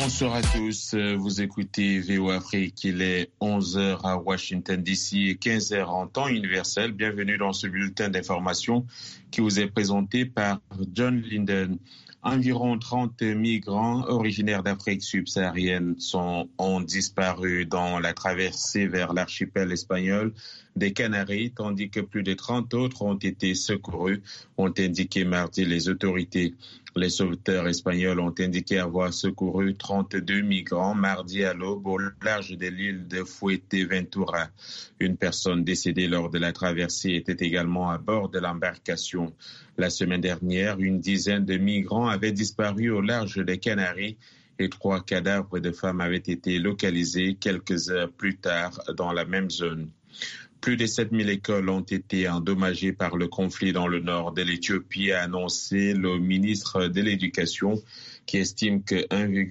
Bonsoir à tous, vous écoutez VOA Afrique, il est 11h à Washington DC et 15h en temps universel. Bienvenue dans ce bulletin d'information qui vous est présenté par John Linden. Environ 30 migrants originaires d'Afrique subsaharienne ont disparu dans la traversée vers l'archipel espagnol des Canaries, tandis que plus de 30 autres ont été secourus, ont indiqué mardi les autorités. Les sauveteurs espagnols ont indiqué avoir secouru 32 migrants mardi à l'aube au large de l'île de Fuerteventura. Une personne décédée lors de la traversée était également à bord de l'embarcation. La semaine dernière, une dizaine de migrants avaient disparu au large des Canaries et 3 cadavres de femmes avaient été localisés quelques heures plus tard dans la même zone. Plus de 7000 écoles ont été endommagées par le conflit dans le nord de l'Éthiopie, a annoncé le ministre de l'Éducation, qui estime que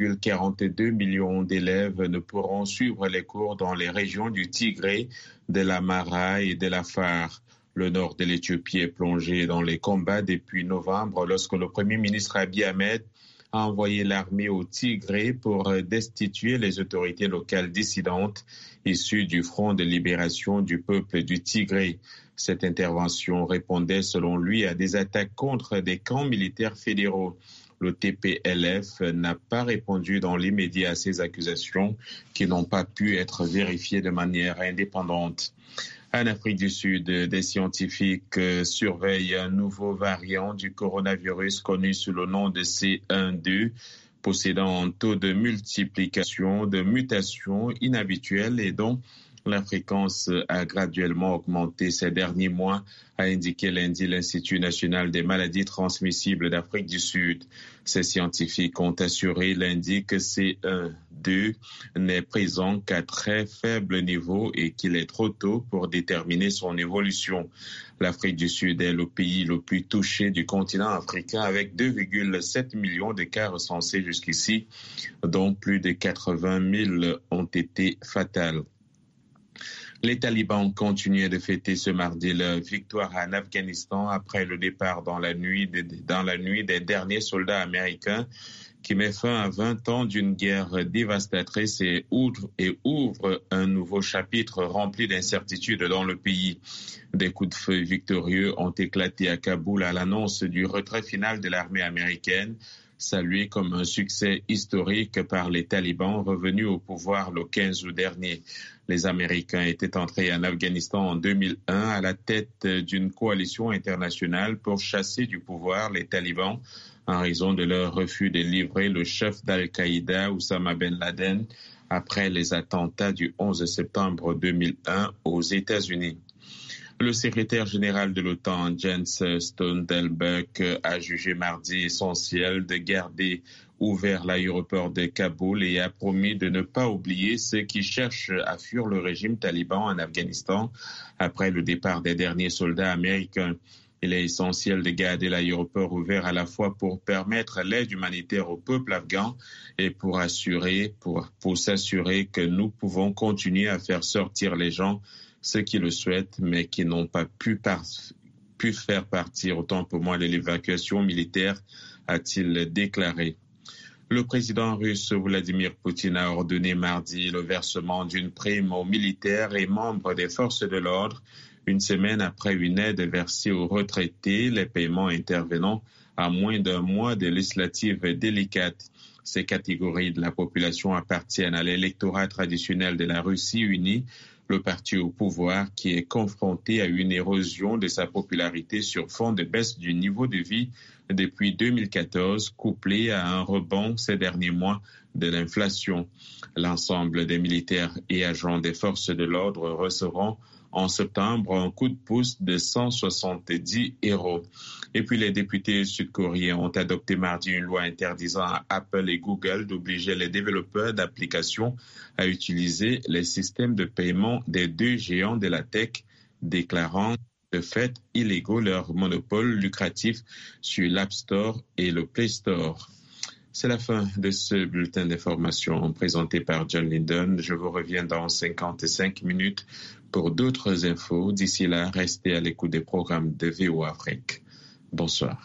1,42 million d'élèves ne pourront suivre les cours dans les régions du Tigré, de l'Amhara et de l'Afar. Le nord de l'Éthiopie est plongé dans les combats depuis novembre, lorsque le premier ministre Abiy Ahmed a envoyé l'armée au Tigré pour destituer les autorités locales dissidentes issues du Front de libération du peuple du Tigré. Cette intervention répondait, selon lui, à des attaques contre des camps militaires fédéraux. Le TPLF n'a pas répondu dans l'immédiat à ces accusations qui n'ont pas pu être vérifiées de manière indépendante. En Afrique du Sud, des scientifiques surveillent un nouveau variant du coronavirus connu sous le nom de C1.2, possédant un taux de multiplication, de mutation inhabituel et dont la fréquence a graduellement augmenté ces derniers mois, a indiqué lundi l'Institut national des maladies transmissibles d'Afrique du Sud. Ces scientifiques ont assuré lundi que C1.2 n'est présent qu'à très faible niveau et qu'il est trop tôt pour déterminer son évolution. L'Afrique du Sud est le pays le plus touché du continent africain avec 2,7 millions de cas recensés jusqu'ici, dont plus de 80 000 ont été fatals. Les talibans continuaient de fêter ce mardi leur victoire en Afghanistan après le départ dans la nuit des derniers soldats américains qui met fin à 20 ans d'une guerre dévastatrice et ouvre un nouveau chapitre rempli d'incertitudes dans le pays. Des coups de feu victorieux ont éclaté à Kaboul à l'annonce du retrait final de l'armée américaine, salué comme un succès historique par les talibans revenus au pouvoir le 15 août dernier. Les Américains étaient entrés en Afghanistan en 2001 à la tête d'une coalition internationale pour chasser du pouvoir les talibans en raison de leur refus de livrer le chef d'Al-Qaïda, Oussama Ben Laden, après les attentats du 11 septembre 2001 aux États-Unis. Le secrétaire général de l'OTAN, Jens Stoltenberg, a jugé mardi essentiel de garder ouvert l'aéroport de Kaboul et a promis de ne pas oublier ceux qui cherchent à fuir le régime taliban en Afghanistan après le départ des derniers soldats américains. Il est essentiel de garder l'aéroport ouvert à la fois pour permettre l'aide humanitaire au peuple afghan et pour s'assurer que nous pouvons continuer à faire sortir les gens, ceux qui le souhaitent, mais qui n'ont pas pu faire partir autant pour moi de l'évacuation militaire, a-t-il déclaré. Le président russe Vladimir Poutine a ordonné mardi le versement d'une prime aux militaires et membres des forces de l'ordre, une semaine après une aide versée aux retraités, les paiements intervenant à moins d'un mois de législatives délicates. Ces catégories de la population appartiennent à l'électorat traditionnel de la Russie unie, le parti au pouvoir qui est confronté à une érosion de sa popularité sur fond de baisse du niveau de vie depuis 2014, couplé à un rebond ces derniers mois de l'inflation. L'ensemble des militaires et agents des forces de l'ordre recevront en septembre un coup de pouce de 170 €. Et puis les députés sud-coréens ont adopté mardi une loi interdisant à Apple et Google d'obliger les développeurs d'applications à utiliser les systèmes de paiement des 2 géants de la tech, déclarant de fait illégaux leur monopole lucratif sur l'App Store et le Play Store. C'est la fin de ce bulletin d'information présenté par John Linden. Je vous reviens dans 55 minutes pour d'autres infos. D'ici là, restez à l'écoute des programmes de VOA Afrique. Bonsoir.